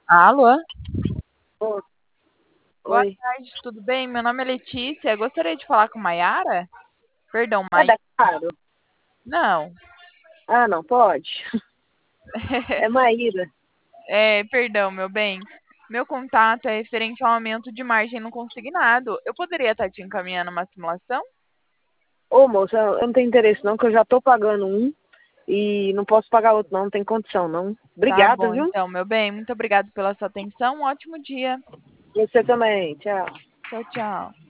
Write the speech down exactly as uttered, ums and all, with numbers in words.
Alô? Ô, Boa oi. tarde, tudo bem? Meu nome é Letícia. Gostaria de falar com Maiara? Perdão, É Mai. da Claro? Não. Ah, não, pode. É Maíra. É, perdão, meu bem. Meu contato é referente ao aumento de margem no consignado. Eu poderia estar te encaminhando uma simulação? Ô, moça, eu não tenho interesse não, que eu já tô pagando um e não posso pagar outro não, não tem condição não. Tá Obrigada, bom, viu? então, meu bem. Muito obrigada pela sua atenção. Um ótimo dia. Você também, tchau. Tchau, tchau.